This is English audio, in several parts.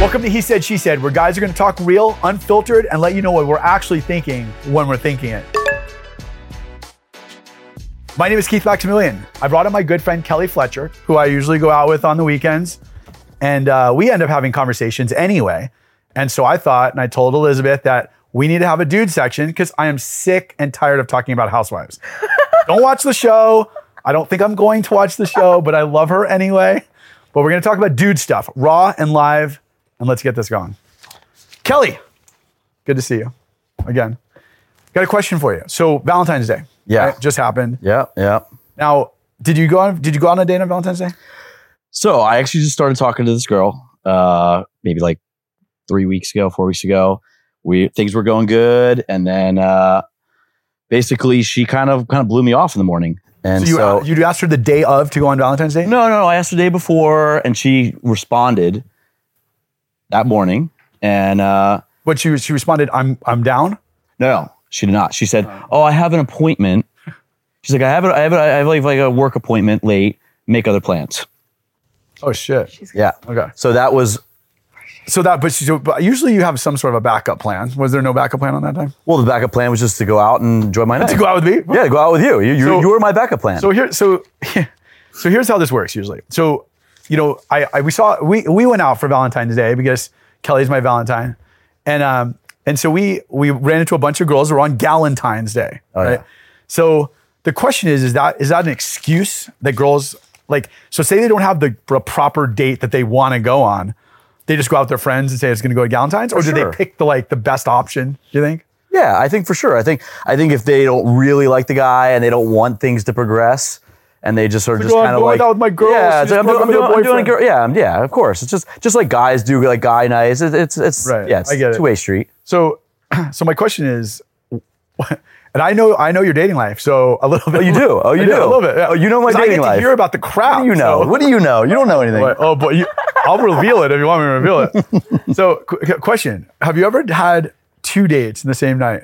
Welcome to He Said, She Said, where guys are going to talk real, unfiltered, and let you know what we're actually thinking when we're thinking it. My name is Keith Maximilian. I brought in my good friend Kelly Fletcher, who I usually go out with on the weekends. And we end up having conversations anyway. And so I thought, and I told Elizabeth that we need to have a dude section because I am sick and tired of talking about housewives. Don't watch the show. I don't think I'm going to watch the show, but I love her anyway. But we're going to talk about dude stuff, raw and live. And let's get this going. Kelly, good to see you again. Got a question for you. So Valentine's Day, right, just happened. Yeah. Now, did you go on a date on Valentine's Day? So I actually just started talking to this girl, maybe like 4 weeks ago. Things were going good, and then basically she kind of blew me off in the morning. And so you asked her the day of to go on Valentine's Day? No. I asked her the day before, and she responded that morning. And what she responded, I'm down? No, she did not. She said, "Oh, I have an appointment." She's like, I have like a work appointment late. Make other plans. Oh shit. Yeah. Okay. But usually you have some sort of a backup plan. Was there no backup plan on that time? Well, the backup plan was just to go out and enjoy my night. To go out with me? Yeah, to go out with you. You were my backup plan. So here's how this works usually. So, you know, we went out for Valentine's Day because Kelly's my Valentine. And so we ran into a bunch of girls. We're on Galentine's Day. Oh, right? Yeah. So the question is that an excuse that girls so say they don't have the proper date that they want to go on, they just go out with their friends and say it's going to go to Galentine's, or do they pick the best option? Do you think? Yeah, I think for sure. I think if they don't really like the guy and they don't want things to progress, and they just sort of kind of like, out with my girls. Yeah, I'm doing girl. Yeah, of course. It's just like guys do, like guy nights. It's right. Yeah, it's I get it. Two-way street. So my question is, and I know your dating life, so a little bit. Oh, you do? Oh, you do? A little bit. Yeah. Oh, you know my dating life. I get to hear about the crap. What do you know? What do you know? You don't know anything. Oh, boy. I'll reveal it if you want me to reveal it. So, question. Have you ever had 2 dates in the same night?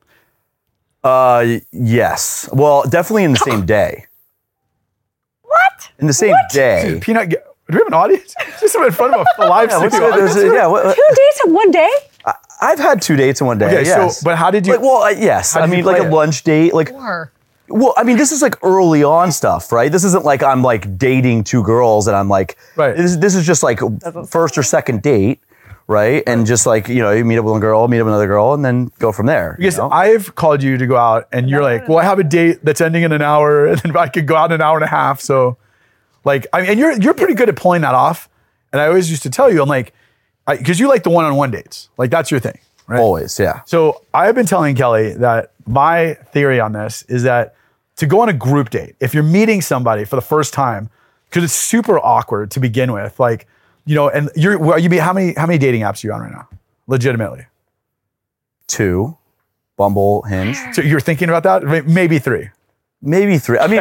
Yes. Well, definitely in the same day. What? In the same day. Peanut. Do we have an audience? Just in front of a live studio. 2 dates in one day? I've had 2 dates in one day. Okay, yes. so, but how did you? Yes. I mean, like a lunch date. Well, I mean, this is like early on stuff, right? This isn't like I'm like dating 2 girls and I'm like, right. This is just like first or second date, right? And just like, you meet up with one girl, meet up with another girl, and then go from there. Because I've called you to go out and you're like, well, I have a date that's ending in an hour and then I could go out in an hour and a half. So and you're pretty good at pulling that off. And I always used to tell you, I'm like, because you like the one-on-one dates. Like that's your thing, right? Always, yeah. So I've been telling Kelly that my theory on this is that to go on a group date, if you're meeting somebody for the first time, because it's super awkward to begin with, and how many dating apps are you on right now? Legitimately. 2, Bumble, Hinge. So you're thinking about that? Maybe 3. Maybe 3. I mean,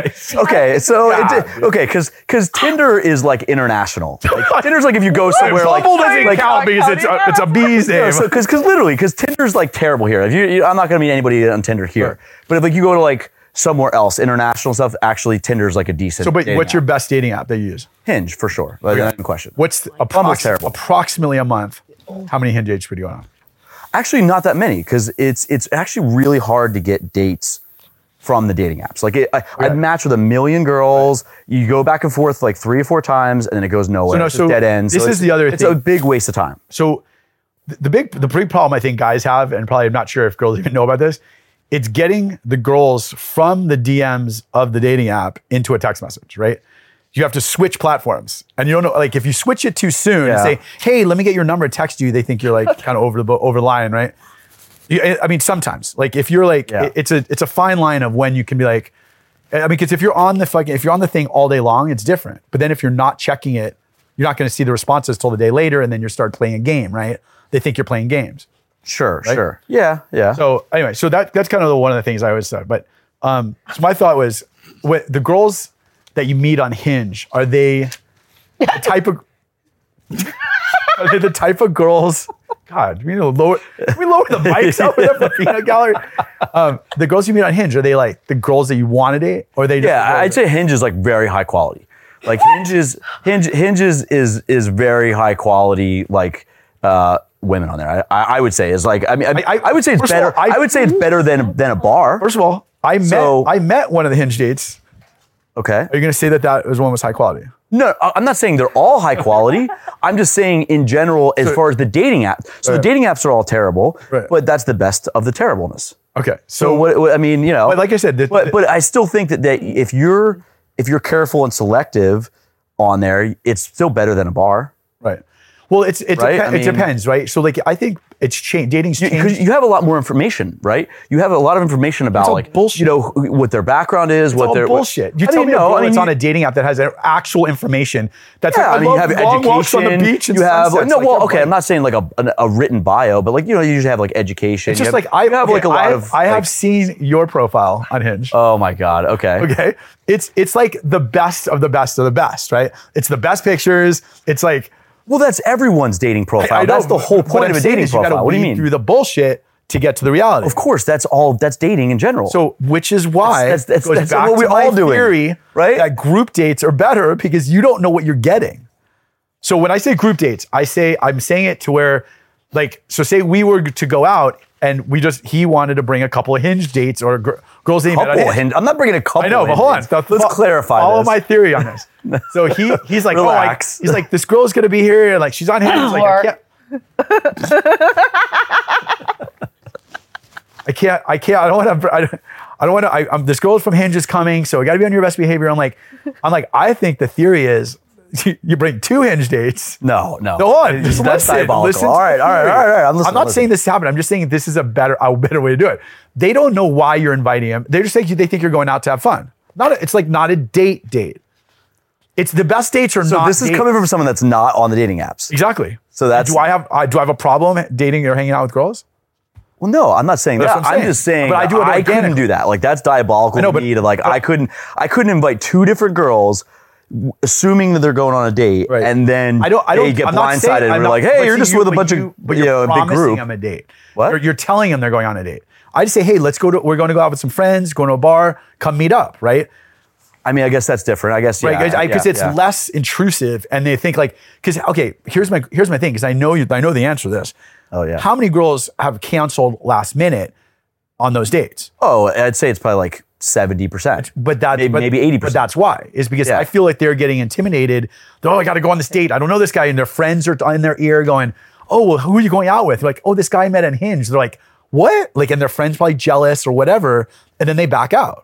because Tinder is like international. Like, Tinder's like if you go somewhere Bumble doesn't count because it's a bee's name. Because Tinder's like terrible here. If I'm not going to meet anybody on Tinder here, right. But if like you go to like somewhere else, international stuff, actually Tinder's like a decent. So, but what's your best dating app that you use? Hinge for sure. Like, not even question. What's approximately a month? How many Hinge dates would you go on? Actually, not that many because it's actually really hard to get dates from the dating apps. Like I'd match with 1 million girls. Right. You go back and forth like 3 or 4 times, and then it goes nowhere. It's dead ends. This is the other thing. It's a big waste of time. So the big problem I think guys have, and probably I'm not sure if girls even know about this, it's getting the girls from the DMs of the dating app into a text message, right? You have to switch platforms, and you don't know. Like if you switch it too soon and say, "Hey, let me get your number," text you, they think you're like kind of over the line, right? I mean, sometimes, like if you're like, it's a fine line of when you can be like, I mean, because if you're on the thing all day long, it's different. But then if you're not checking it, you're not going to see the responses till the day later, and then you start playing a game, right? They think you're playing games. Sure, right? Sure. Yeah. So anyway, so that's kind of one of the things I always said. But so my thought was, the girls that you meet on Hinge, are they the type of girls? God, we lower the mics out there for the peanut gallery. The girls you meet on Hinge, are they like the girls that you want to date, or are they? I'd say Hinge is like very high quality. Like Hinge is very high quality. Like women on there. I would say is like, I would say it's first of better. all, I would say it's better than a bar. First of all, I met one of the Hinge dates. Okay. Are you going to say that was one was high quality? No, I'm not saying they're all high quality. I'm just saying in general, as far as the dating app. So the dating apps are all terrible, but that's the best of the terribleness. Okay. So what I mean, but like I said, but I still think that if you're careful and selective on there, it's still better than a bar. Right. Well, it Right? depends, right? So like I think it's changed. Dating's changed. Because you have a lot more information, right? You have a lot of information about all like bullshit. what their background is, It's all bullshit. You tell me it's on a dating app that has actual information. That's Yeah, I mean, you have long walks on the education. beach and You have sunsets. no, Like, well, you're okay. right. I'm not saying like a written bio, but like you usually have like education. It's just you have, like I you have like a lot of. I have like, seen your profile on Hinge. Oh my god. Okay. Okay, it's like the best of the best of the best, right? It's the best pictures. It's like Well, that's everyone's dating profile. I know, That's the whole what point I'm of a saying dating is you gotta profile. What do you weed mean? through the bullshit to get to the reality. Of course, that's dating in general. So, which is why That's it goes what back we're to my all doing, theory, right? that group dates are better because you don't know what you're getting. So when I say group dates, I'm saying it to where, like, so say we were to go out and he wanted to bring a couple of Hinge dates or girls that he met on couple Hinge. Hinge. I'm not bringing a couple. I know, but hold on. Hinge. Let's clarify all this. of my theory on this. So he's like, Relax. he's like, this girl's gonna be here, and like she's on Hinge. He's like, I can't. I don't want to. This girl's from Hinge is coming, so I got to be on your best behavior. I'm like, I think the theory is you bring 2 Hinge dates. No. Hold on. Just That's listen. diabolical. Listen to All right. the theory. I'm listening. I'm not saying this happened. I'm just saying this is a better way to do it. They don't know why you're inviting them. They just think they think you're going out to have fun. It's like not a date. It's the best dates are not. So this is coming from someone that's not on the dating apps. Exactly. So that's. Do I have a problem dating or hanging out with girls? Well, no, I'm not saying That's that. what I'm I'm just saying. saying. But I do it I couldn't organically. do that. Like that's diabolical know, to me. To like, I couldn't invite 2 different girls, assuming that they're going on a date, Right. and then I don't. they get I'm not saying- blindsided and I'm we're not- like, hey, but you're see, just with a bunch of but you're a big promising group. them a date. What? You're telling them they're going on a date. I just say, hey, we're going to go out with some friends, going to a bar, come meet up, right? I mean, I guess that's different. I guess Right, yeah, because it's less intrusive, and they think like, because okay, here's my thing, because I know the answer to this. Oh yeah. How many girls have canceled last minute on those dates? Oh, I'd say it's probably like 70%. But that maybe 80%. But that's why is because Yeah. I feel like they're getting intimidated. I got to go on this date. I don't know this guy, and their friends are in their ear going, "Oh, well, who are you going out with?" Like, "Oh, this guy I met on Hinge." They're like, "What?" Like, and their friends probably jealous or whatever, and then they back out.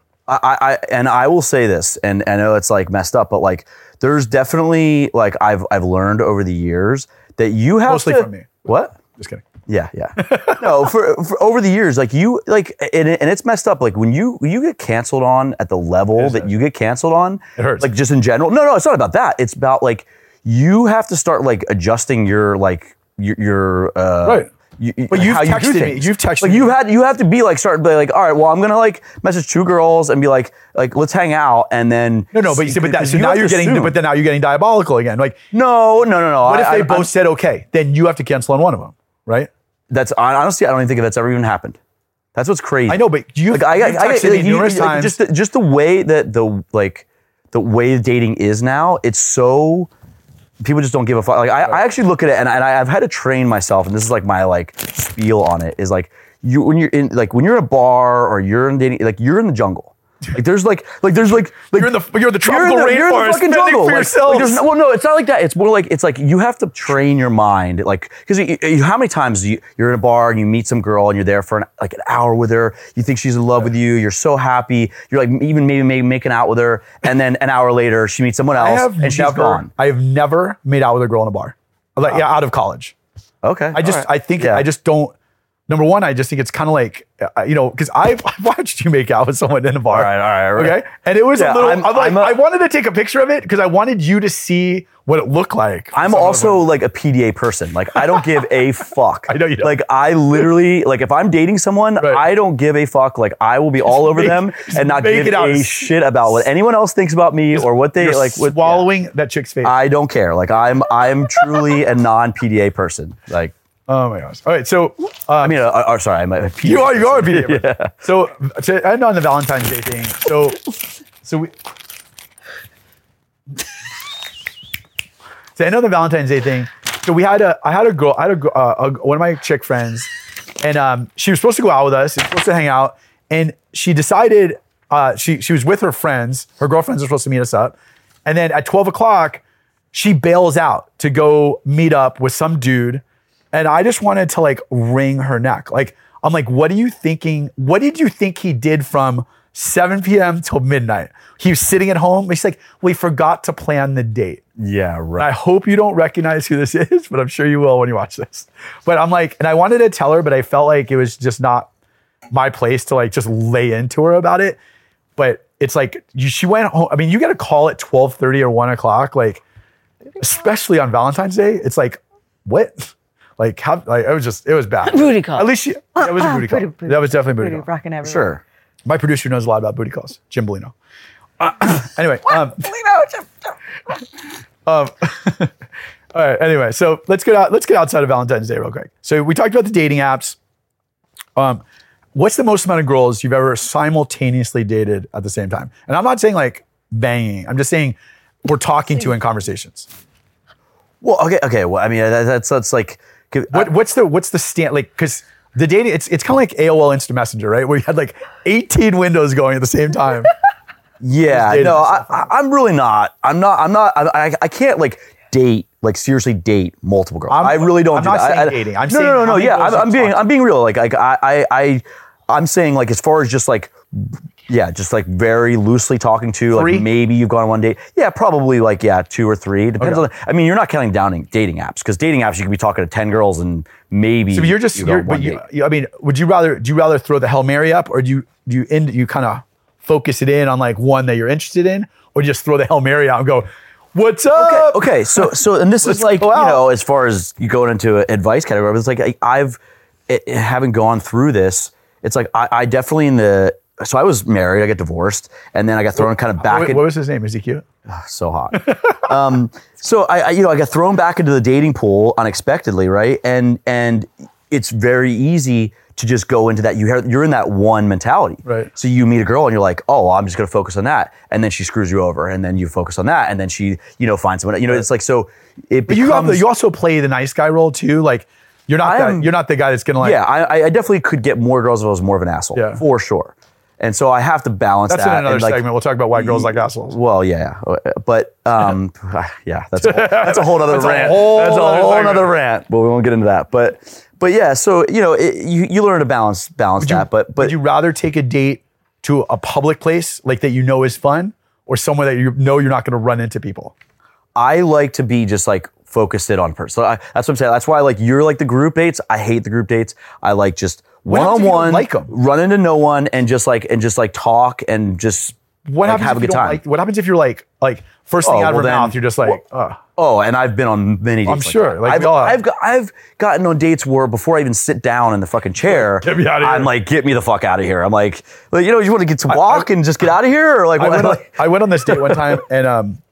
I will say this, and I know it's like messed up, but like there's definitely like I've learned over the years that you have Mostly to, from me. What? Just kidding. Yeah. No, for over the years, like you like, and it's messed up. Like when you get canceled on at the level that you get canceled on, It hurts. Like just in general. No, it's not about that. It's about like you have to start like adjusting your like your Right. But you've how you do texted me. things. You've texted like me. you have to be like start be like, all right, well, I'm gonna like message 2 girls and be like let's hang out, and then No, but you see, because so now have you're to getting, assume. but then now you're getting diabolical again. Like, no. what if they both said okay? Then you have to cancel on one of them, right? That's honestly, I don't even think that's ever even happened. That's what's crazy. I know, but you've texted me numerous times. Just the way that the way dating is now, it's so people just don't give a fuck. Like I actually look at it, and I've had to train myself, and this is like my like spiel on it is like when you're in a bar or you're in dating, like you're in the jungle. Like there's like You're in the tropical you're in the rainforest fucking fending jungle. for yourselves. Well, no, it's not like that. It's more like it's like you have to train your mind, like because how many times you're in a bar and you meet some girl and you're there for an hour with her. You think she's in love with you. You're so happy. You're like even maybe making out with her, and then an hour later she meets someone else and she's gone. I have never made out with a girl in a bar, like out of college. Okay, I just don't. Number one, I just think it's kind of like, because I've watched you make out with someone in a bar. All right. Okay. And it was Yeah, a little, I wanted to take a picture of it because I wanted you to see what it looked like. I'm also like a PDA person. Like I don't give a fuck. I know you don't. Like I literally, like if I'm dating someone, Right. I don't give a fuck. Like I will be all over them and not make give it out. a shit about what anyone else thinks about me or what they You're like. What, swallowing that chick's face. I don't care. Like I'm truly a non-PDA person. Like Oh my gosh. All right. So I mean, sorry, I'm a PDA. you are a PDA. Yeah. So to end on the Valentine's Day thing. So we. To end on the Valentine's Day thing. So I had a girl, one of my chick friends, and she was supposed to go out with us. She was supposed to hang out, and she decided she was with her friends. Her girlfriends were supposed to meet us up, and then at 12 o'clock, she bails out to go meet up with some dude, and I just wanted to like wring her neck. Like I'm like, what are you thinking? What did you think he did from 7 p.m. till midnight? He was sitting at home. He's like, we forgot to plan the date. Yeah, right. I hope you don't recognize who this is, but I'm sure you will when you watch this. But I'm like, and I wanted to tell her, but I felt like it was just not my place to like just lay into her about it. But it's like, she went home. I mean, you get a call at 12:30 or 1 o'clock, like, especially on Valentine's Day. It's like, what? Like, how, like it was bad. Booty call. At least it was a booty call. Booty. That was definitely a booty call. Rocking everywhere. Sure. My producer knows a lot about booty calls, Jim Bellino. Anyway. All right. Anyway, so let's get outside of Valentine's Day real quick. So we talked about the dating apps. What's the most amount of girls you've ever simultaneously dated at the same time? And I'm not saying like banging. I'm just saying we're talking to in conversations. Well, okay. Well, I mean, that's like. What's the stand like? Because the dating, it's kind of like AOL Instant Messenger, right? Where you had like 18 windows going at the same time. Yeah, no, I'm really not. I can't like date, like seriously date multiple girls. I really don't. I'm do not that. saying dating. I'm saying no. Yeah, I'm being real. Like I'm saying like as far as just like, yeah, just like very loosely talking to, Three? like maybe you've gone on one date. Yeah, probably like 2 or 3. Depends on. I mean, you're not counting down dating apps because dating apps you can be talking to 10 girls and maybe. So I mean, would you rather throw the Hail Mary up, or do you kind of focus it in on like one that you're interested in, or just throw the Hail Mary out and go, what's up? Okay. So and this is like, you know, as far as you going into advice category, it's like having gone through this, it's like I definitely so I was married, I got divorced, and then I got thrown kind of back. What was his name? Is he cute? So hot. So I got thrown back into the dating pool unexpectedly, right? And it's very easy to just go into that. You're in that one mentality. Right. So you meet a girl and you're like, oh, I'm just going to focus on that. And then she screws you over. And then you focus on that. And then she, finds someone, it's like, so it becomes. But you also play the nice guy role too. Like you're not the guy that's going to like. Yeah, I definitely could get more girls if I was more of an asshole. Yeah. For sure. And so I have to balance that's that. That's in another and segment. We'll talk about why girls like assholes. Well, yeah. But, yeah, that's a whole other rant. That's a whole other rant, but we won't get into that. But yeah, so, you learn to balance that. But would you rather take a date to a public place like that is fun, or somewhere that you're not going to run into people? I like to be just like focused in on person. So that's what I'm saying. That's why you're like the group dates. I hate the group dates. I like just one-on-one, like them? Run into no one and just talk and just have a good time. What happens if you're like first thing out of her mouth, you're just like, oh, and I've been on many dates. I'm sure. I've gotten on dates where before I even sit down in the fucking chair, get me out of here. I'm like, get me the fuck out of here. I'm like, you want to get to walk and just get out of here, or like I went on this date one time, and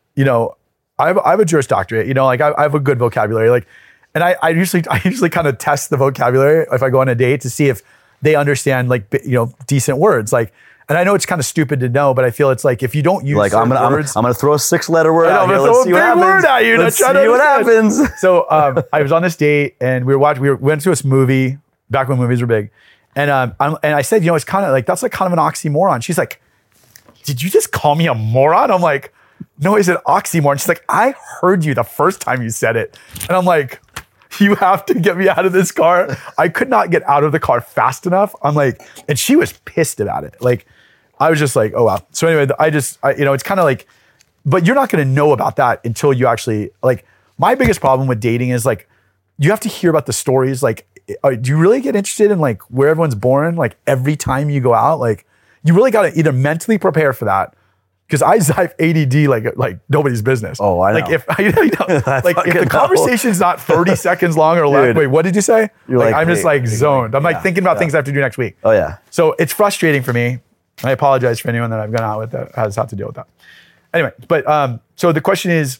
I have a Juris Doctorate. I have a good vocabulary. And I usually kind of test the vocabulary if I go on a date to see if they understand decent words. And I know it's kind of stupid to know, but I feel it's like if you don't use I'm gonna throw a 6-letter word out here. Let's see what happens. Let's see what happens. So I was on this date and we went to this movie back when movies were big, and I said, it's kind of like that's like kind of an oxymoron. She's like, did you just call me a moron? I'm like, no, I said oxymoron. She's like, I heard you the first time you said it, and I'm like, you have to get me out of this car. I could not get out of the car fast enough. I'm like, and she was pissed about it. Like, I was just like, oh wow. So anyway, it's kind of like, but you're not going to know about that until you actually my biggest problem with dating is you have to hear about the stories. Like, do you really get interested in where everyone's born? Every time you go out, you really got to either mentally prepare for that. Because I have ADD like nobody's business. Oh, I know. If if the conversation's not 30 seconds long or less. Wait, what did you say? I'm just zoned. I'm thinking about things I have to do next week. Oh yeah. So it's frustrating for me. I apologize for anyone that I've gone out with that has had to deal with that. Anyway, but so the question is,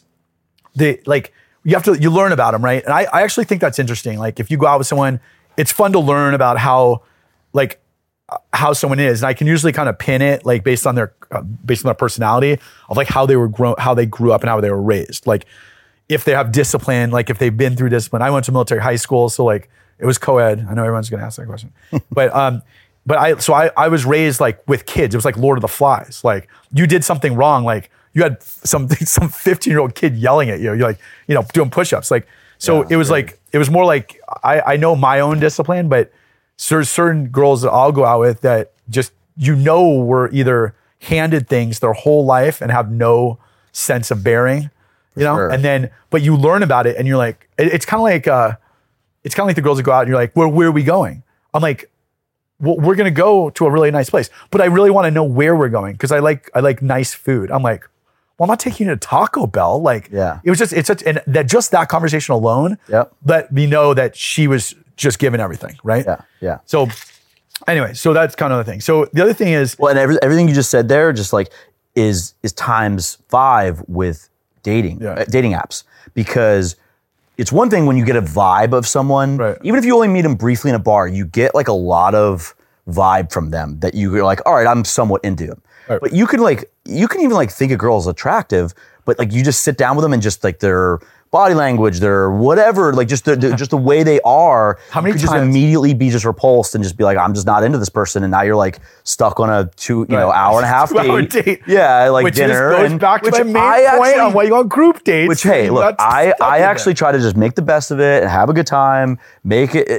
you learn about them, right? And I actually think that's interesting. If you go out with someone, it's fun to learn about how someone is, and I can usually kind of pin it based on their personality of how they grew up and how they were raised. if they have discipline, like if they've been through discipline. I went to military high school, so like it was co-ed. I know everyone's gonna ask that question. but I was raised like with kids. It was like Lord of the Flies. Like you did something wrong, like you had some 15-year-old kid yelling at you. You're like, doing push-ups. Like, so it was like, it was more like, I know my own discipline, but certain girls that I'll go out with that just, were either handed things their whole life and have no sense of bearing, Sure. and then, but you learn about it and you're like, it's kind of like the girls that go out and you're like, where are we going? I'm like, well, we're going to go to a really nice place, but I really want to know where we're going. Cause I like nice food. I'm like, well, I'm not taking you to Taco Bell. Like, it was just, and that conversation alone let me know that she was just giving everything. Right. Yeah. So anyway, so that's kind of the thing. So the other thing is, well, and everything you just said there, just like is times 5 with dating apps, because it's one thing when you get a vibe of someone, even if you only meet them briefly in a bar, you get like a lot of vibe from them that you're like, all right, I'm somewhat into them. Right. But you can even like think a girl's attractive, but like you just sit down with them and just like their body language, their whatever, like just the way they are. How many times? Just immediately be just repulsed and just be like, I'm just not into this person, and now you're like stuck on a hour and a half date. Yeah, like which dinner. Which goes back to my main point on why you on group dates. Which hey, look, I actually try to just make the best of it and have a good time. Make it,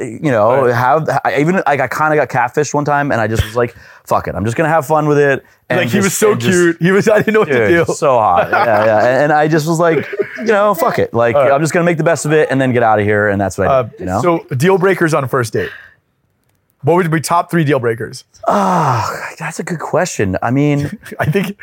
I kind of got catfished one time, and I just was like, fuck it, I'm just gonna have fun with it. And like he was so cute. I didn't know what to do. So hot. Yeah. And I just was like, fuck it. Like I'm just gonna make the best of it and then get out of here. And that's what I did. So deal breakers on a first date. What would be top 3 deal breakers? That's a good question. I mean, I think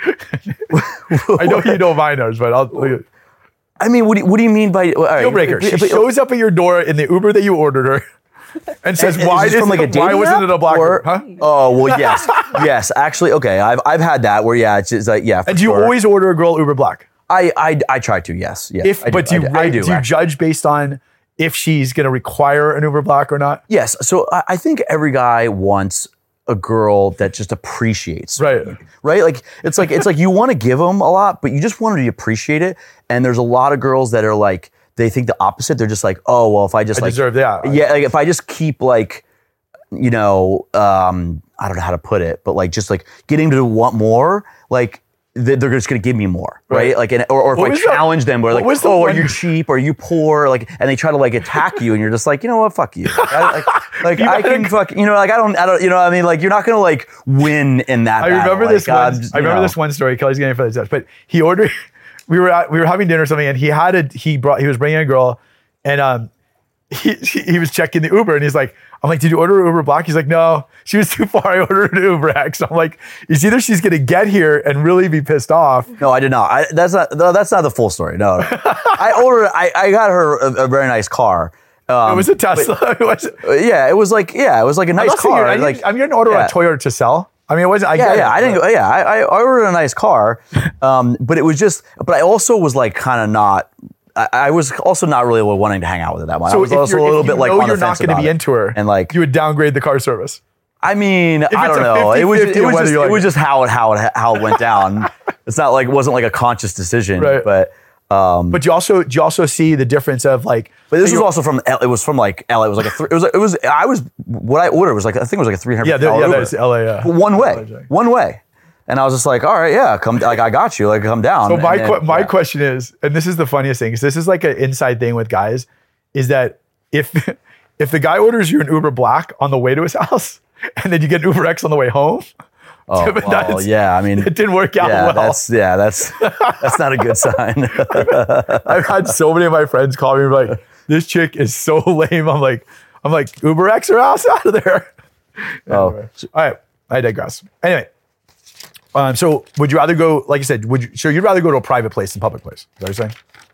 I know you know mine ours, but I'll. I mean, what do you mean by deal breaker? She shows up at your door in the Uber that you ordered her. And says, why wasn't it a black Uber? Huh? Oh, well, yes. Yes, actually, okay. I've had that where, it's just like, And do you always order a girl Uber black? I try to, yes. Do you judge based on if she's going to require an Uber black or not? Yes. So I think every guy wants a girl that just appreciates. Right. Like, it's like you want to give them a lot, but you just want to appreciate it. And there's a lot of girls that are like, they think the opposite. They're just like, oh, well, if I just deserve that. Yeah, like if I just keep like, I don't know how to put it, but like just like getting to want more, like they're just gonna give me more, right? Like, or if I challenge them, where like, are you cheap? Are you poor? Like, and they try to like attack you, and you're just like, you know what? Fuck you. I can fuck. I don't. I mean, like, you're not gonna like win in that. I remember this one story. Kelly's getting for this, but he ordered. We were having dinner or something, and he was bringing a girl, and he was checking the Uber, and he's like, I'm like, did you order an Uber black? He's like, no, she was too far. I ordered an Uber X. I'm like, it's either she's gonna get here and really be pissed off. No, I did not. That's not the full story. No, I got her a very nice car. It was a Tesla. It was like a nice car. I'm going to order a Toyota to sell. I mean, it wasn't. I ordered a nice car, but it was just. But I also was like kind of not. I was also not really wanting to hang out with her that much. So I was also a little bit like on the fence about it. You're not going to be into her, and like you would downgrade the car service. I mean, I don't know. It was just how it went down. It's not like it wasn't like a conscious decision, right. But. But you also see the difference of like. But this was also from. It was from like LA. It was like what I ordered was like I think it was like a $300. Yeah, that's LA. Yeah. One way. And I was just like, all right, yeah, come. Like I got you. Like come down. So my question is, and this is the funniest thing, because this is like an inside thing with guys, is that if the guy orders you an Uber Black on the way to his house, and then you get an Uber X on the way home. Oh, well, yeah. I mean, it didn't work out well. That's not a good sign. I've had so many of my friends call me like, "This chick is so lame." I'm like, Uber X her ass out of there. Anyway. All right, I digress. Anyway, so would you rather go? Like you said, you'd rather go to a private place than public place? Is that what you're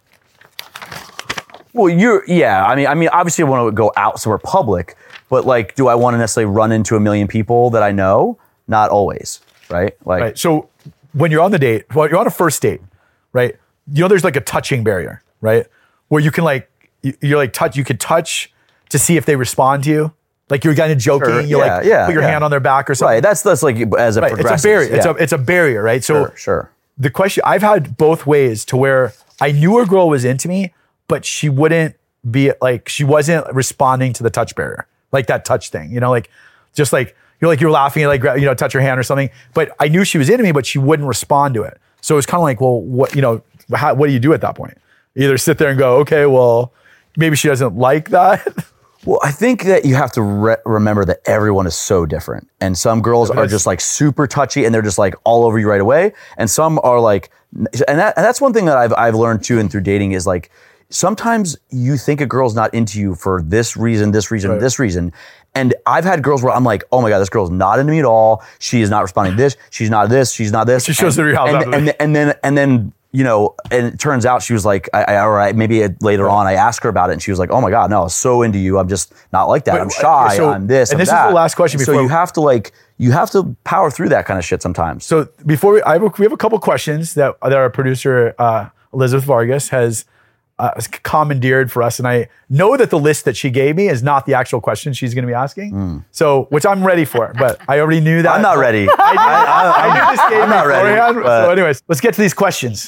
saying? Well, I mean, obviously, I want to go out somewhere public, but like, do I want to necessarily run into a million people that I know? Not always, right? Like, right. So when you're on the date, you're on a first date, right? There's like a touching barrier, right? Where you can like, you're like you could touch to see if they respond to you. Like you're kind of joking, put your hand on their back or something. Right. That's like as a progressive. It's a barrier. It's a barrier, right? So sure. The question I've had both ways to where I knew a girl was into me, but she wouldn't be like, she wasn't responding to the touch barrier, like that touch thing, you know, like just like you're laughing, like, you know, touch her hand or something. But I knew she was into me, but she wouldn't respond to it. So it was kind of like, well, what, you know, what do you do at that point? You either sit there and go, okay, well, maybe she doesn't like that. Well, I think that you have to remember that everyone is so different. And some girls are just like super touchy and they're just like all over you right away. And some are like, and that's one thing that I've learned too and through dating is like, sometimes you think a girl's not into you for this reason, this reason. And I've had girls where I'm like, oh my God, this girl's not into me at all. She is not responding to this. She's not this. She's not this. She shows the reality. And then, you know, and it turns out she was like, maybe later on I asked her about it and she was like, oh my God, no, I was so into you. I'm just not like that. But, I'm shy. I'm this. And I'm this that. is the last question before. So you have to power through that kind of shit sometimes. So before we have a couple questions that our producer, Elizabeth Vargas has commandeered for us. And I know that the list that she gave me is not the actual question she's going to be asking. So, which I'm ready for, but I already knew that. I'm not ready. I knew this game I'm not ready. beforehand. So anyways, let's get to these questions.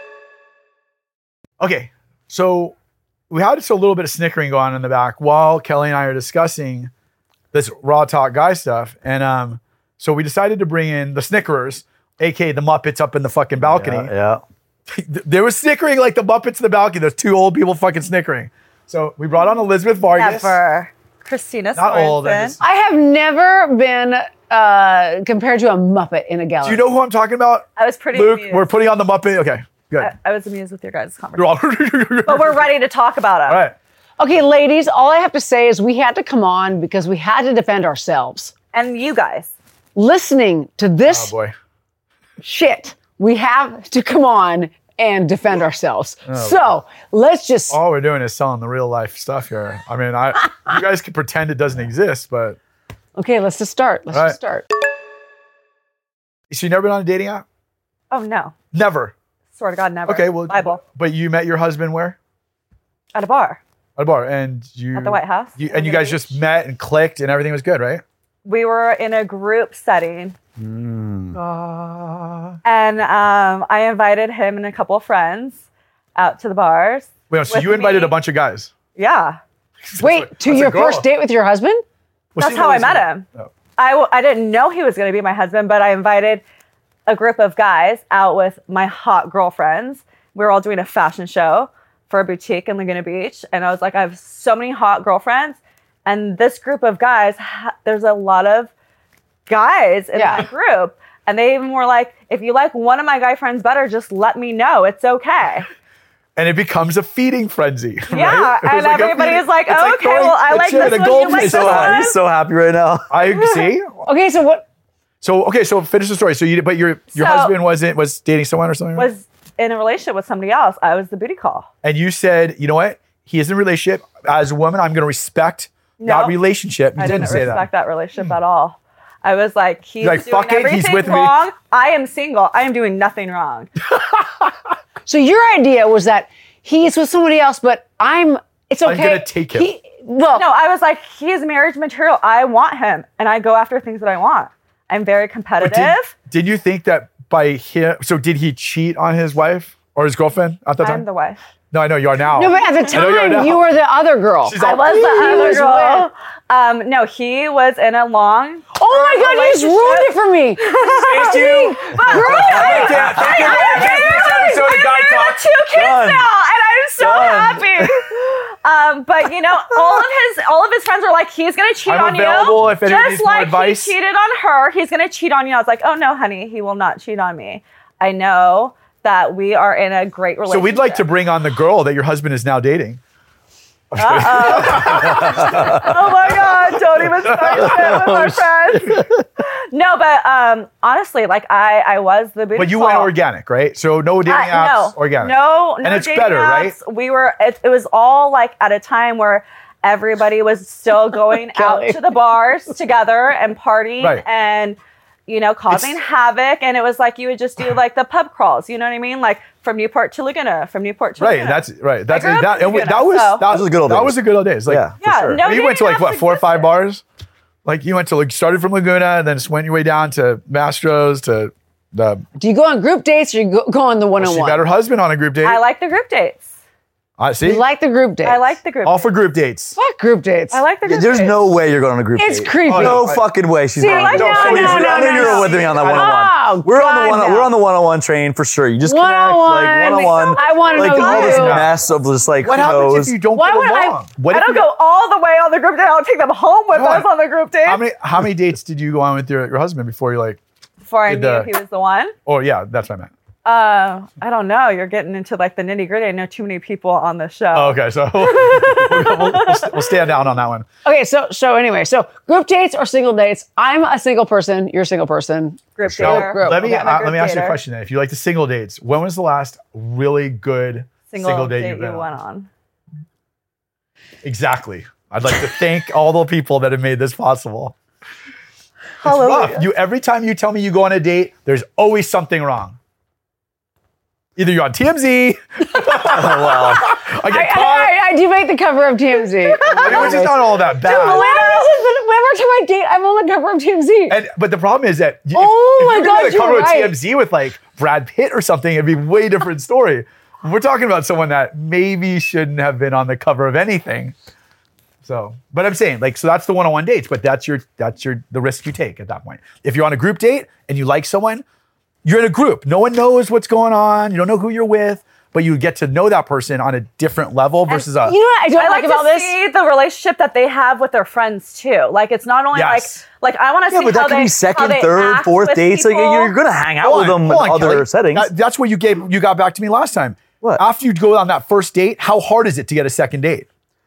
Okay. So we had just a little bit of snickering going on in the back while Kelly and I are discussing this raw talk guy stuff. And so we decided to bring in the snickerers, aka the Muppets up in the fucking balcony. Yeah. There was snickering like the Muppets in the balcony. There's two old people fucking snickering. So we brought on Elizabeth Vargas. Never. Christina Not old. Sorensen. I have never been compared to a Muppet in a Do gallery. you know who I'm talking about? I was pretty Luke, amused. we're putting on the Muppet. Okay, good. I was amused with your guys' You're conversation. all- But we're ready to talk about it. All right. Okay, ladies, all I have to say is we had to come on because we had to defend ourselves. And you guys. Listening to Oh this boy. shit, we have to come on and defend ourselves. So let's just. All we're doing is selling the real life stuff here. I mean, you guys can pretend it doesn't exist, but Okay, let's just start. Let's All right. just start. so you never been on a dating app? Oh, no. Never. Swear to God, never. Okay, well, Bible. But you met your husband where? At a bar. At a bar, and you At the White House. You, in and you Laguna guys just Beach. met and clicked, and everything was good, right? We were in a group setting. And I invited him and a couple of friends out to the bars. Wait, so with you invited me. a bunch of guys? Yeah. Wait, to That's a your girl. first date with your husband? Well, That's see, how I listen. met him. Oh. I didn't know he was going to be my husband, but I invited a group of guys out with my hot girlfriends. We were all doing a fashion show for a boutique in Laguna Beach. And I was like, I have so many hot girlfriends. And this group of guys, there's a lot of guys in Yeah. that group. And they even were like, if you like one of my guy friends better, just let me know. It's okay. And it becomes a feeding frenzy. Yeah. Right? It was And like a everybody feeding- is like, it's oh, okay, throwing well, I a like chip this at a one, you like goldfish. this one. He's so happy right now. I see. Okay, so what? So finish the story. So your So- husband was dating someone or something? right? Was in a relationship with somebody else. I was the booty call. And you said, you know what? He is in a relationship. As a woman, I'm going to respect No. that relationship. You I didn't didn't say respect that. that relationship at all. I was like, he's like, doing fuck it, he's everything with me. wrong. I am single. I am doing nothing wrong. So your idea was that he's with somebody else, but it's okay. gonna take him. No, I was like, he is marriage material. I want him, and I go after things that I want. I'm very competitive. Did you think that by him? So did he cheat on his wife or his girlfriend at that time? I'm the wife. No, I know you are now. No, but at the I know you are time, now. you were the other girl. She's I all, was the He other was girl. No, he was in a long. Oh my God, you just ruined it for me. Thank you. I have two kids now, and I'm so happy. But you know, all of his friends were like, "He's gonna cheat I'm on available you." if anyone needs Just more like advice. he cheated on her, he's gonna cheat on you. I was like, "Oh no, honey, he will not cheat on me. I know that we are in a great relationship." So we'd like to bring on the girl that your husband is now dating. Oh my God! Don't even start shit with my friends. No, but honestly, like I was the booty But you call. went organic, right? So no dating apps, organic. No, And no it's dating better, apps. right? We were. It was all like at a time where everybody was still going out Kelly. to the bars together and partying Right. and causing havoc. And it was like you would just do like the pub crawls. You know what I mean? Like from Newport to Laguna, from Newport to Right, Laguna. that's right. That's grew up that. in And Laguna, that was so- that Those are the good old That days. was the good old days. Like, Yeah, for Yeah, sure. no you went to dating like what apps 4 or 5 existed. bars? Like you went to started from Laguna and then just went your way down to Mastro's to the. Do you go on group dates or you go on the She met one-on-one? her husband on a group date. I like the group dates. See? You like the group dates. I like the group. All for group dates. Fuck group dates. I like the group. There's dates. no way you're going on a group It's date. creepy. No fucking way. She's See, going. no, I mean, no, I know no, you're no. with me on that Oh, one-on-one. We're on the one-on-one train for sure. You just connect, like one-on-one. I wanna like know all this you. mess of just like What who happens knows? if you don't Why get would I- along? What I if don't you- go all the way on the group date. I'll take them home with Come us on. on the group date. How many dates did you go on with your husband before you like? Before I Did knew the- he was the one. Oh yeah, that's what I meant. I don't know. You're getting into like the nitty gritty. I know too many people on the show. Oh, okay, so we'll stand down on that one. Okay, so anyway, so group dates or single dates? I'm a single person. You're a single person. Group So dater. Group. let me I'm a group let me ask you a dater. question then. If you like the single dates, when was the last really good single date you've been you on? went on. Exactly. I'd like to thank all the people that have made this possible. It's Hallelujah. rough. Every time you tell me you go on a date, there's always something wrong. Either you're on TMZ, Well, I get caught. I do make the cover of TMZ. I mean, which is not all that bad. Whenever time I date, I'm on the cover of TMZ. But the problem is that Oh my if God, you're gonna you're cover right. TMZ with like Brad Pitt or something, it'd be a way different story. We're talking about someone that maybe shouldn't have been on the cover of anything. So, but I'm saying like, so that's the one-on-one dates, but that's the risk you take at that point. If you're on a group date and you like someone, you're in a group. No one knows what's going on. You don't know who you're with, but you get to know that person on a different level versus a. You know what I don't I like like about to this? see the relationship that they have with their friends too. Like it's not only Yes. like I want to yeah, see but how that can they be how second, they third, act fourth with dates. Like people. you're gonna hang out with them in Hold on, other Kelly. settings. That's what you got back to me last time. What? After you go on that first date, how hard is it to get a second date?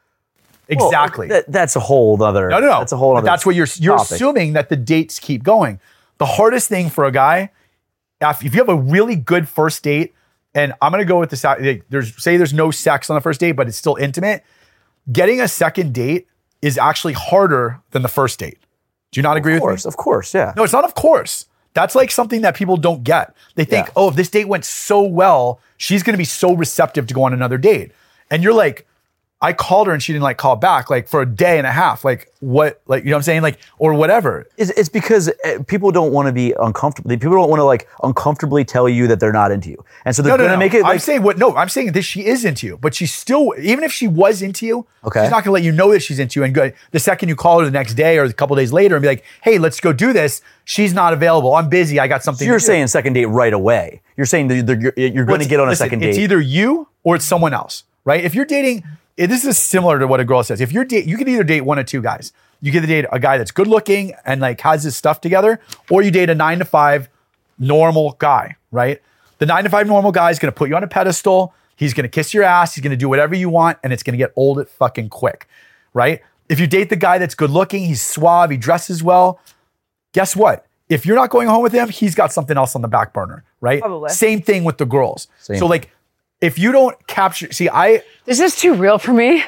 Well, Exactly. that's a whole other. No. That's a whole But other. that's what you're topic. assuming that the dates keep going. The hardest thing for a guy, if you have a really good first date, and I'm gonna go with this. There's no sex on the first date, but it's still intimate. Getting a second date is actually harder than the first date. Do you not agree with me? Of course, yeah. No, it's not of course. That's like something that people don't get. They think, Yeah. oh, if this date went so well, she's gonna be so receptive to go on another date. And you're like, I called her and she didn't like call back like for a day and a half. Like what, like, you know what I'm saying? Like, or whatever. It's because people don't want to be uncomfortable. People don't want to like uncomfortably tell you that they're not into you, and so they're going to make it. I'm Like, saying I'm saying that she is into you, but she's still, even if she was into you, Okay. she's not gonna let you know that she's into you. And the second you call her the next day or a couple days later and be like, hey, let's go do this. She's not available. I'm busy. I got something. you're to do. saying second date right away. You're saying that you're going to get on a Listen, second date. It's either you or it's someone else, right? If you're dating, this is similar to what a girl says. If you're you can either date one or two guys. You can date a guy that's good looking and like has his stuff together, or you date a 9-to-5 normal guy, right? The 9-to-5 normal guy is going to put you on a pedestal. He's going to kiss your ass. He's going to do whatever you want, and it's going to get old at fucking quick, right? If you date the guy that's good looking, he's suave, he dresses well. Guess what? If you're not going home with him, he's got something else on the back burner, right? Probably. Same thing with the girls. Same. So like, if you don't capture, This is too real for me.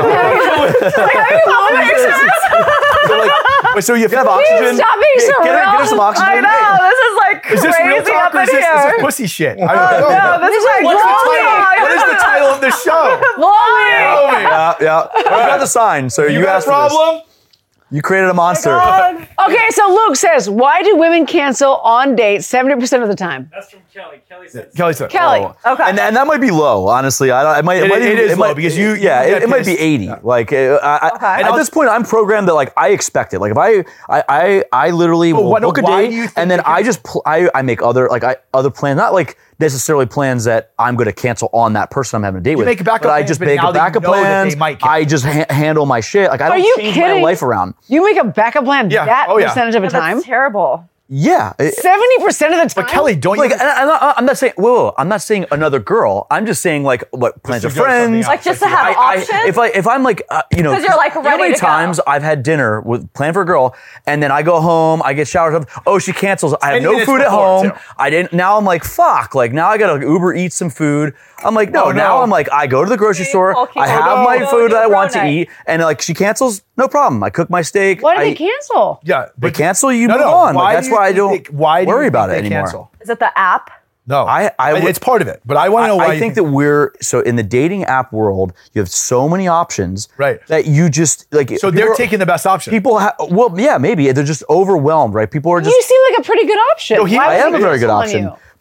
so you have oxygen. Stop being so Get real. her some oxygen. I know this is like Is this real crazy talk up or in is this here. pussy shit? No, this is like What's the glowing. title? What is the title of the show? Glowing. Yeah. You got the sign, so you, You got asked a for this. problem? You created a monster. God. Okay, so Luke says, why do women cancel on dates 70% of the time? That's from Kelly. Kelly said. Kelly said. Kelly. Okay. And that might be low, honestly. It is low because you get it might be pissed. 80. Like at I'll- this point, I'm programmed that like I expect it. Like if I literally will why book a do date you think and then they I can- just I make other plans, not like necessarily plans that I'm going to cancel on that person I'm having a date with. make a backup but I plans, just but make now a that you backup know that plans. they might cancel. I just handle my shit. Like I Are don't you change my kidding? life around. You make a backup plan Yeah. that Oh, yeah. percentage of the time? That's terrible. Yeah. 70% of the time? But Kelly, don't Like, you? I'm not saying, whoa, I'm not saying another girl. I'm just saying, like, what plans to of go to something friends. else. Like just to have options. If I'm like, you know, 'Cause you're, like, you know how ready many to go. times I've had dinner with plan for a girl, and then I go home, I get showered. Oh, she cancels. I have 10 no minutes food at before, home. too. I didn't. Now I'm like, fuck. Like now I gotta Uber eat some food. I'm like, no. Oh, no. Now I'm like, I go to the grocery store. Okay. I have Oh, my no. food that I Bro want to night. eat, and like she cancels, no problem. I cook my steak. Why did I, they cancel? yeah, They cancel. You No, move no. on. Why Like, that's do you why I think don't why do you worry think about it they anymore. cancel? Is it the app? No, would- it's part of it. But I want to know why. I think that we're so in the dating app world, you have so many options, Right. That you just like. so they're taking the best option. people. Well, yeah, maybe they're just overwhelmed, right? People are just. You seem like a pretty good option. No, he- Why I would am they a very good cancel on option, you?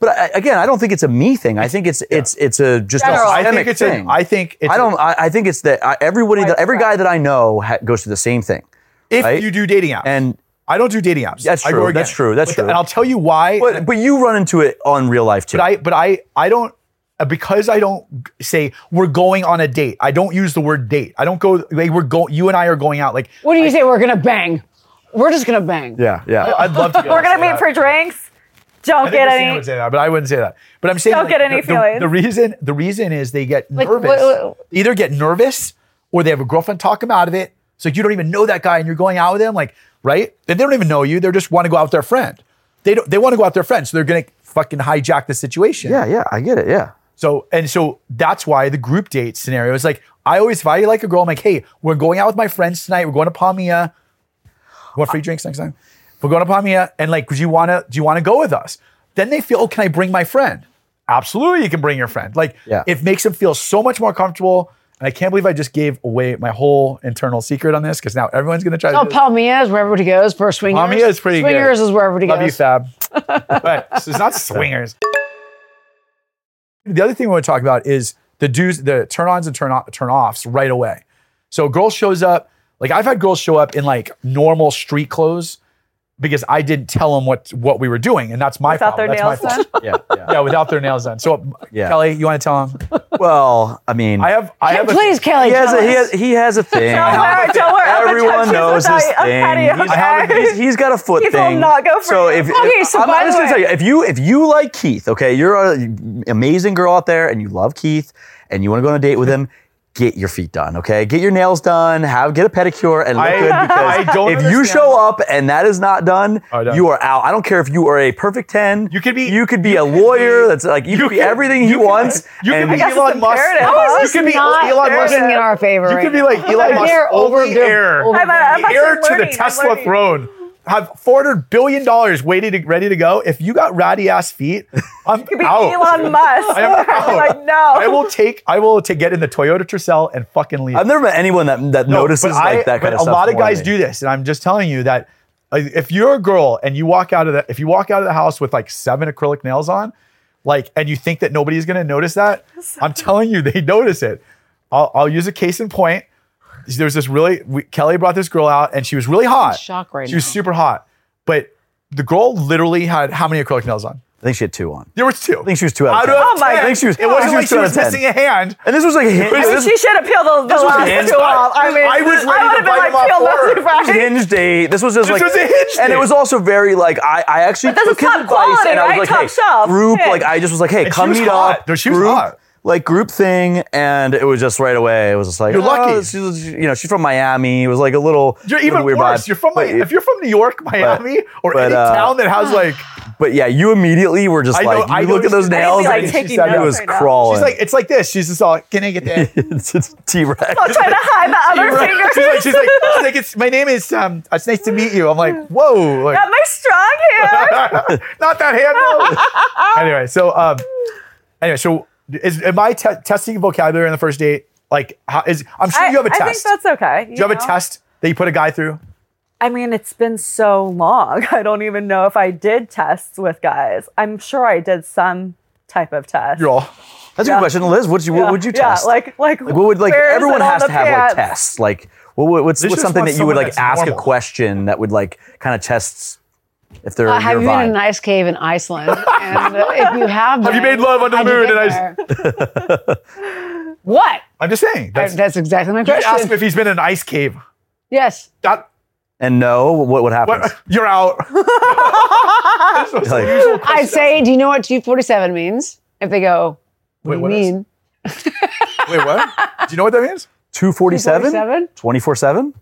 But again, I don't think it's a me thing. I think it's a just a General. I systemic think it's thing. I think it's I think it's that every guy that I know goes through the same thing. if right? you do dating apps. And I don't do dating apps. That's I go true. organic. That's true. That's true. And I'll tell you why. but you run into it on real life too. But I don't, because I don't say we're going on a date. I don't use the word date. I don't go like you and I are going out. Like, What do you say? We're gonna bang. We're just gonna bang. yeah. I'd love to. We're gonna meet for drinks. Don't get Christina any. would say that, but I wouldn't say that. But I'm saying Don't get any feelings. The reason is they get Like, nervous. what- Either get nervous or they have a girlfriend talk them out of it. So you don't even know that guy and you're going out with him, like, right? And they don't even know you. They just want to go out with their friend. They want to go out with their friend, so they're gonna fucking hijack the situation. Yeah, I get it. Yeah. So that's why the group date scenario is like, if I like a girl, I'm like, hey, we're going out with my friends tonight. We're going to Palmia. You want free drinks next time? We're going to Palmia, and like, do you want to go with us? Then they feel, oh, can I bring my friend? Absolutely, you can bring your friend. Like, it makes them feel so much more comfortable. And I can't believe I just gave away my whole internal secret on this because now everyone's going to try to do this. Palmia is where everybody goes for swingers. Palmia is pretty good. Swingers is where everybody Love goes. you, Fab. But so it's not swingers. The other thing we want to talk about is the turn-ons and turn-offs right away. So a girl shows up, like I've had girls show up in like normal street clothes because I didn't tell them what we were doing, and that's my Without problem. their That's my nails fault. Yeah. Yeah, without their nails done. So Kelly, you want to tell them? Well, I mean, I have Please, Kelly. he has tell us. he has a thing. Don't worry. I'm gonna Everyone touch knows you his without thing. a petty, okay? He's got a foot Keith will thing. not go for so you. if Okay, so I'm by just the gonna way- tell you, if you like Keith, okay, you're an amazing girl out there, and you love Keith, and you want to go on a date with him. Get your feet done, okay? Get your nails done. Get a pedicure and look good because I don't if you understand. show up and that is not done, done. you are out. I don't care if you are a perfect 10. You could be- a lawyer. That's like you could be everything he wants. You could be guess it's Elon Musk. imperative, How huh? is You this could be not Elon Musk. working in our favor? You right could be now? like Elon Musk, They're only heir, I'm actually heir to the learning. I'm Tesla learning. throne. Have $400 billion ready to go. If you got ratty ass feet, I'm Could be out. Elon Musk. I am out. Like, no. I will get in the Toyota Tercel and fucking leave. I've never met anyone that No, notices but like that kind of a stuff. lot of more than guys me. do this, and I'm just telling you that if you're a girl and you walk out of the house with like 7 acrylic nails on, like, and you think that nobody's gonna notice that, I'm telling you, they notice it. I'll use a case in point. There's this Kelly brought this girl out, and she was really hot. Shock right She was now. super hot, but the girl literally had how many acrylic nails on? I think she had 2 on. There was 2. I think she was 2 out of 10. Oh my I think she was. It wasn't I like think she was 2 out of 10. missing a hand. And this was like a hint. I mean, she should have peeled the was a last hinge. two off. I mean, I was ready I would to have been bite like, him off peel for her. those right. hinge date. This was just This like, was a hinge and date. it was also very like I actually But this took is his top advice quality, and I was right? like, Top hey, shelf. group. Hinge. Like I just was like, hey, And she come was meet hot. up. No, she was group, hot. like group thing, and it was just right away. It was just like, You're lucky. She's from Miami. It was like a little. You're even weird worse. vibe. You're from if you're from New York, Miami, or but, any town that has like. But yeah, you immediately were just I know- like, I you look at noticed those it. nails, I'd be, like, and taking she said it notes was right now. crawling. She's like, it's like this. She's just all, can I get that? it's T-Rex. I'm trying to hide the other finger. She's like, it's my name is it's nice to meet you. I'm like, whoa, like, Got my strong hand. not that hand. Anyway, so am I testing vocabulary on the first date? Like, I'm sure you have a test. I think that's okay. Do you have a test that you put a guy through? I mean, it's been so long. I don't even know if I did tests with guys. I'm sure I did some type of test. You're all. That's a good question, Liz. What would you test? Yeah, like Like, what would where is everyone it on has the to have pants? like tests? Like what's They just something want that you would someone like that's ask normal. a question that would like kind of tests if they're Have your you been in vibe? an ice cave in Iceland? And if you have you been, made love under the how'd you moon get in there? What? I'm just saying. That's exactly my You ask question. him if he's been in an ice cave. Yes. That And no, what happens? what, you're out. Like, I'd say, do you know what 247 means? If they go, what Wait, do you what is- mean? Wait, what? Do you know what that means? 247? 247? 24/7?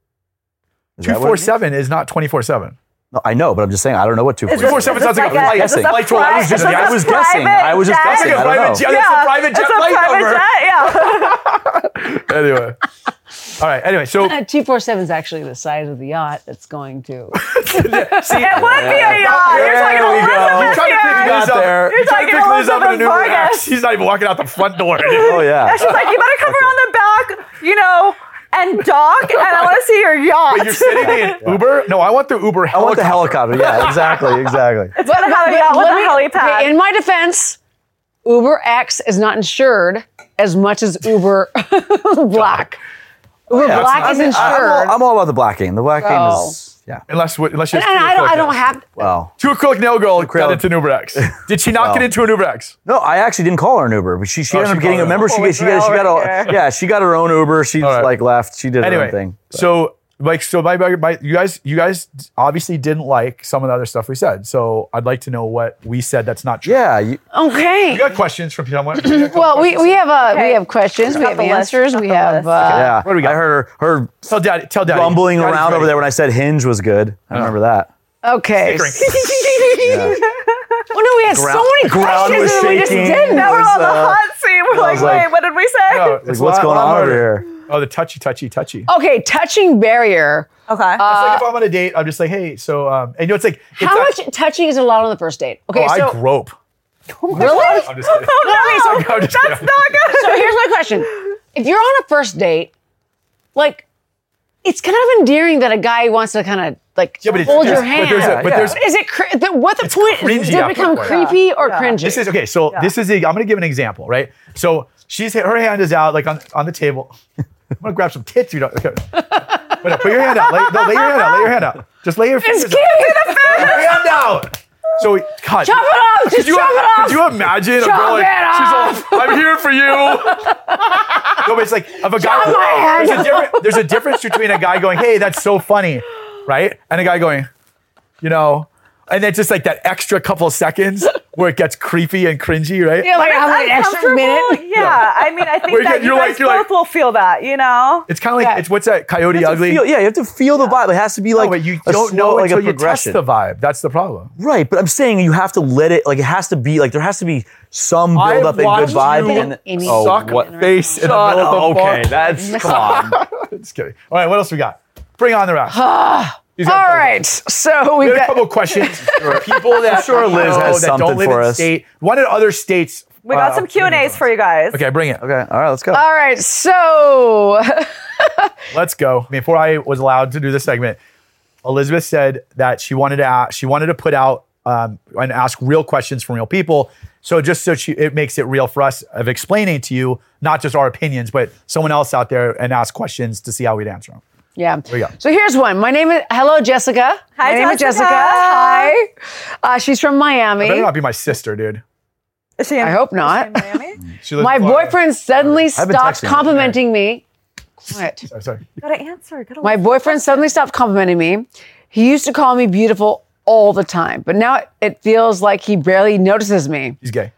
247 is not 24/7. No, I know, but I'm just saying I don't know what 247. 247 sounds like a flight. guessing. Flight tour. I was just I was guessing. I was just guessing. I don't know. That's a private jet flight number. Yeah. Anyway. All right. Anyway, so 247 is actually the size of the yacht that's going to. see, It would be a yacht. You're talking There we go. You're Elizabeth trying to pick here. Liz up. there. You're trying to talking pick Liz up in a new Elizabeth Rex. Vargas. She's not even walking out the front door. Oh yeah. She's like, you better come around the back, and dock, and I want to see your yacht. But you're sitting in Uber? No, I want the Uber I want helicopter. the helicopter. Yeah, exactly. It's gonna have a yacht with a helipad. Okay, in my defense, Uber X is not insured as much as Uber Black. Uber Black is insured. I'm all about the blacking. The blacking Oh. is Unless you and I don't have. well. 2 acrylic nail girl got into an Uber X. Did she not Well. get into an Uber X? No, I actually didn't call her an Uber, but she ended up getting a member. She got her own Uber. She All right. left. She did her Anyway, own thing. so you guys obviously didn't like some of the other stuff we said. So I'd like to know what we said that's not true. Yeah, Okay. You got questions from someone? Well, we have questions, we Got have the list, answers, got we the have. list. yeah. What do we got? I heard her Tell daddy. rumbling Daddy's around ready. over there when I said Hinge was good. I remember that. Okay. Yeah. Well, no, we had so many ground questions was and we just shaking. didn't. Now we're was, on the hot seat. We're like, was like- wait, what did we say? No, Like, what's going on over here? Oh, the touchy. Okay, touching barrier. Okay. It's like if I'm on a date, I'm just like, hey, so, and you know, it's like, How much touching is allowed on the first date? Okay, I so grope. really? I'm just kidding. no, I'm just that's kidding. not good. So here's my question: if you're on a first date, like, it's kind of endearing that a guy wants to kind of like Yeah, but it's- hold your but hand. there's Is it what the point? cringy Does it after become a while. creepy or cringy? This is okay. So this is I'm gonna give an example, right? So her hand is out like on the table. I'm gonna grab some tits. You don't. Okay. Wait, put your hand out. Lay your hand out. Just lay your fingers. It's cute. Lay your hand out. So God, Chop it off. Just chop it off. Could you imagine a Chop girl like it she's all, I'm here for you. No, but it's like if a Chop my guy hand there's a difference between a guy going, hey, that's so funny, right? And a guy going, you know, and it's just like that extra couple of seconds where it gets creepy and cringy, right? Yeah, like how an extra Uncomfortable? minute. Yeah, I mean, I think Where that you're you guys you're both will feel that, you know? It's kind of like Yeah. it's what's that Coyote You have to Ugly? feel- you have to feel the vibe. It has to be like No, but you a don't slow, know like until a you test progression. the vibe. That's the problem. Right, but I'm saying you have to let it. Like it has to be like there has to be some build I've up and good watched vibe. you And Amy. Suck what? face in the Shut middle up. of the Okay, bar. that's come on. Just kidding. All right, what else we got? Bring on the rest. These All are- right, so We we've got a got. couple of questions for people that sure Liz know has that don't something live for in us. state. One in other states. We got some Q&As for you guys. Okay, bring it. Okay, all right, let's go. All right, so Let's go. Before I was allowed to do this segment, Elizabeth said that she wanted to put out and ask real questions from real people. So just so it makes it real for us of explaining to you, not just our opinions, but someone else out there and ask questions to see how we'd answer them. yeah. we go. So here's one. My name is Jessica. Hi, My name is Jessica. Jessica. Hi. She's from Miami. Better not be my sister, dude. Is she in, I hope not. is she in Miami? She lives My in Florida. boyfriend suddenly I've been stopped texting her. complimenting me. What? Sorry. Gotta answer. Gotta My boyfriend suddenly stopped complimenting me. He used to call me beautiful all the time, but now it feels like he barely notices me. He's gay.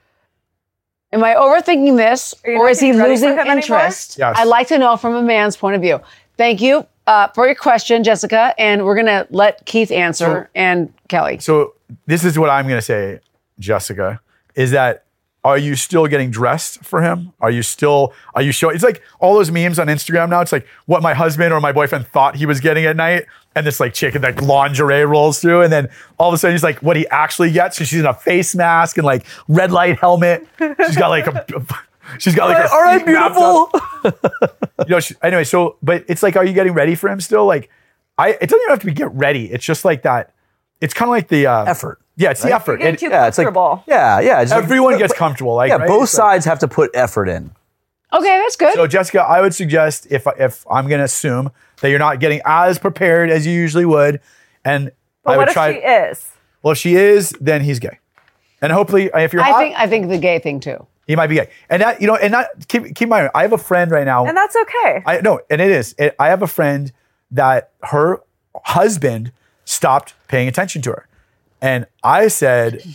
Am I overthinking this, Are you or not is he getting ready for losing him anymore? interest? Yes. I'd like to know from a man's point of view. Thank you for your question, Jessica, and we're gonna let Keith answer and Kelly. So this is what I'm going to say, Jessica, is that are you still getting dressed for him? Are you showing? It's like all those memes on Instagram now. It's like what my husband or my boyfriend thought he was getting at night. And this like chick in like lingerie rolls through. And then all of a sudden he's like what he actually gets. So she's in a face mask and like red light helmet. She's got like a All right, feet wrapped beautiful. up. Anyway, so, but it's like, are you getting ready for him still? Like it doesn't even have to be get ready. It's just like that. It's kind of like the Effort. Yeah, it's the effort. Getting too Yeah, it's like comfortable. yeah. It's like- Everyone gets comfortable. Like, Yeah, right? both It's like- sides have to put effort in. Okay, that's good. So Jessica, I would suggest if I'm going to assume that you're not getting as prepared as you usually would, and But I what would if try. she is? Well, if she is, then he's gay, and hopefully, if you're hot, I think the gay thing too. he might be gay. And that keep in mind, I have a friend right now. And that's okay. I have a friend that her husband stopped paying attention to her, and I said,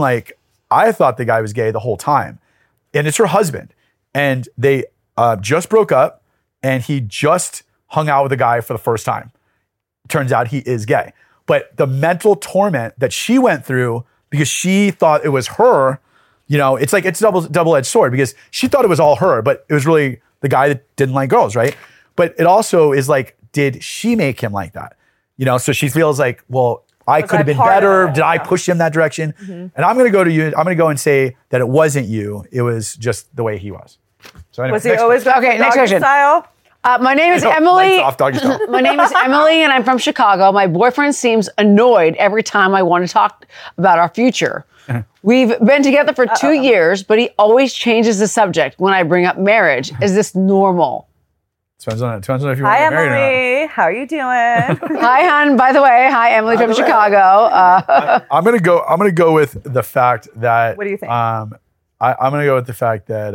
I thought the guy was gay the whole time, and it's her husband. And they just broke up, and he just hung out with a guy for the first time. Turns out he is gay. But the mental torment that she went through because she thought it was her, it's like it's a double-edged sword because she thought it was all her, but it was really the guy that didn't like girls, right? But it also is like, did she make him like that? So she feels like, well, I could have been part of better. it? Did I Yeah. push him that direction? And I'm going to go to you. I'm going to go and say that it wasn't you. It was just the way he was. So anyway, Was he next always Okay, next doggy question. style? My name is Lights Emily. off, doggy style. My name is Emily, and I'm from Chicago. My boyfriend seems annoyed every time I want to talk about our future. We've been together for 2 years, but he always changes the subject when I bring up marriage. Is this normal? Depends on if you want to Hi, get married or not. Emily. How are you doing? Hi, hon. By the way, hi, Emily from Chicago. I'm gonna go with the fact that. What do you think? I'm gonna go with the fact that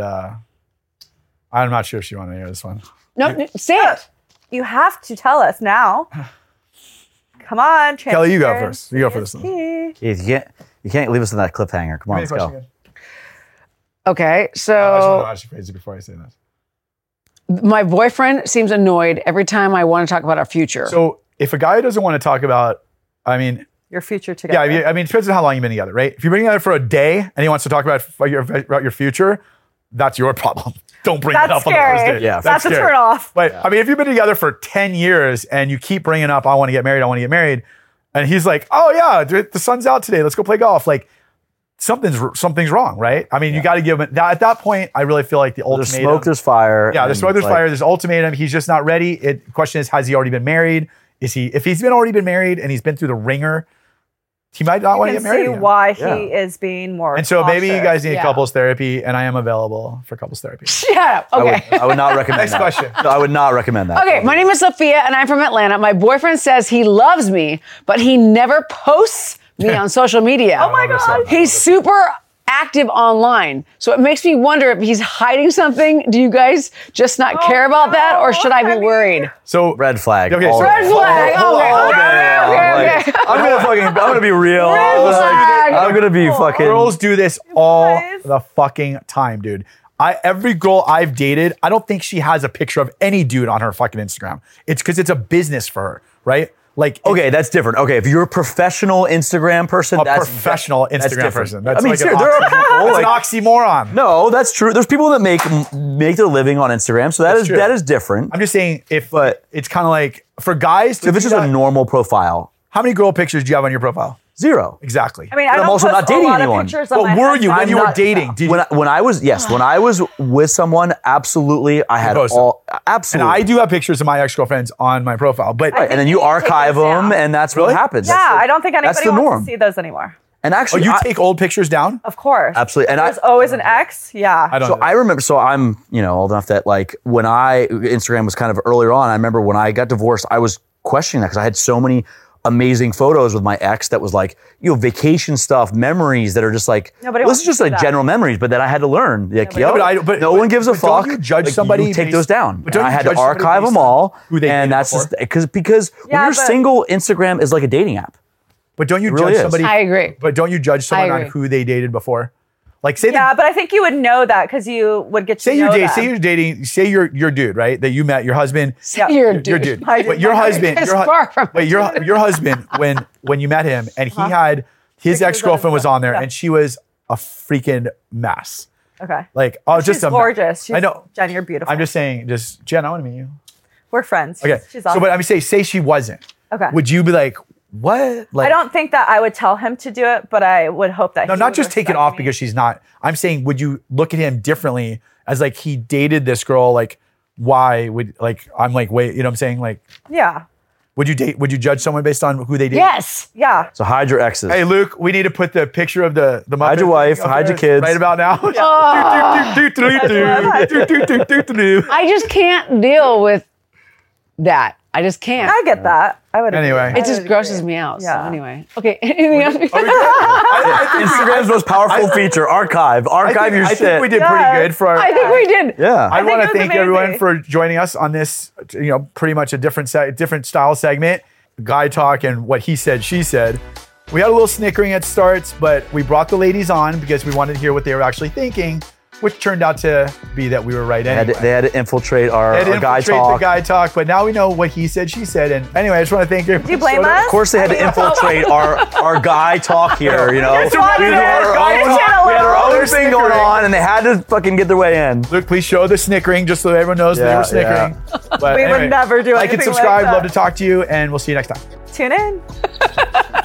I'm not sure if you want to hear this one. No, say it. You have to tell us now. Come on, Kelly, you go first. You go for this one. transparency. You can't leave us in that cliffhanger. Come on, let's go. Okay, I just want so to ask you phrase it before I say this. my boyfriend seems annoyed every time I want to talk about our future. So if a guy doesn't want to talk about, I mean, Your future yeah, together. I mean, it depends on how long you've been together, right? If you've been together for a day and he wants to talk about your future, that's your problem. Don't bring that That's up on the first scary. date. Yeah, That's a scary. turn off. But I mean, if you've been together for 10 years and you keep bringing up, I want to get married, and he's like, oh yeah, the sun's out today, let's go play golf. Like something's wrong, right? I mean, you got to give him that. At that point, I really feel like the There's ultimatum. smoke, there's fire. Yeah, there's and, smoke, there's like, fire. There's ultimatum. He's just not ready. The question is, has he already been married? If he's already been married and he's been through the ringer, he might not want to You get can married see again. why Yeah. he is being more And so maybe you cautious. guys need Yeah. couples therapy, and I am available for couples therapy. Shut up. Okay. I would not recommend Next that. question. No, I would not recommend that. Okay, my name is Sophia and I'm from Atlanta. My boyfriend says he loves me, but he never posts me on social media. Oh my God. He's super active online. So it makes me wonder if he's hiding something. Do you guys just not care about that, or should I be honey. worried? So Red flag. Okay, all so- day. Red flag. All Okay, day okay, long. okay, Like, okay. I'm gonna be real. Red Like, flag. I'm gonna be fucking. girls do this all guys. the fucking time, dude. Every girl I've dated, I don't think she has a picture of any dude on her fucking Instagram. It's because it's a business for her, right? Like, Okay, that's different. Okay, if you're a professional Instagram person, a that's professional that's Instagram different. person. That's I mean, like seriously, there are people that's like, an oxymoron. no, that's true. There's people that make their living on Instagram, so That's true. that is different. I'm just saying, But- it's kind of like for guys to If it's do just a that, normal profile, how many girl pictures do you have on your profile? 0. Exactly. I mean, But I I'm don't also post not dating a lot anyone. Of pictures of But my were you when husband. you were Not- dating? Did you? When I was with someone, absolutely, I had posted. all And absolutely. I do have pictures of my ex-girlfriends on my profile, but Right, and then you you need to take archive those them, down. and that's Really? what happens. Yeah, I don't think that's anybody the wants norm. to see those anymore. And oh, actually, you I- take old pictures down? Of course. absolutely. And There's always an ex. Yeah. I don't. So know. I remember. So I'm, old enough that like when Instagram was kind of earlier on. I remember when I got divorced, I was questioning that because I had so many amazing photos with my ex that was like, vacation stuff, memories that are just like, Nobody this wants is to just see like that. general memories, but then I had to learn. Like, Yeah, but no one gives a but don't fuck. you judge Like, somebody you take based- those down. but don't And I you had to judge somebody archive based them on all. who they and dated that's before? just because when Yeah, you're but- single, Instagram is like a dating app. But don't you really judge is. somebody? I agree. But don't you judge someone on agree. who they dated before? Like say Yeah, but I think you would know that because you would get to say know you're them. say you're dating, say your dude, right? That you met your husband. Yeah. You're a Your dude. dude. I did But your not. husband, It's your, far from wait, your husband when you met him and he had his Pictures of ex-girlfriend was on there yeah. and she was a freaking mess. Okay. Like, oh, She's just a gorgeous. She's, I know. Jen, you're beautiful. I'm just saying, just Jen, I want to meet you. We're friends. Okay. She's So, awesome. but I mean, say she wasn't. Okay. Would you be like, what? Like, I don't think that I would tell him to do it, but I would hope that no, he not would just take it respect off me. because she's not. I'm saying, would you look at him differently as like he dated this girl? Like, why would like I'm like wait, you know what I'm saying? Like, Yeah. would you judge someone based on who they dated? Yes. Yeah. So hide your exes. Hey Luke, we need to put the picture of the Hide your Muppet wife, up hide there your kids. right about now. I just can't deal with that. I just can't. I get that. I would agree. Anyway. It I just would grosses agree. me out. Yeah. So anyway. Okay. Anything else? Instagram's most powerful feature: archive your I shit. think we did Yes. pretty good for our. I think we did. Yeah. I think want it to was thank everyone amazing. for joining us on this, pretty much a different style segment, guy talk and what he said, she said. We had a little snickering at starts, but we brought the ladies on because we wanted to hear what they were actually thinking, which turned out to be that we were right anyway. They had to infiltrate our They had to guy infiltrate talk. the guy talk, but now we know what he said, she said. And anyway, I just want to thank everyone. Do you blame So- us? Of course, they had to infiltrate our guy talk here. You know, Just wanted we to had our guy own, channel we had our out. own thing going on, and they had to fucking get their way in. Luke, please show the snickering just so everyone knows that they Yeah, were snickering. But We would never do like and anything like subscribe. that. Love to talk to you, and we'll see you next time. Tune in.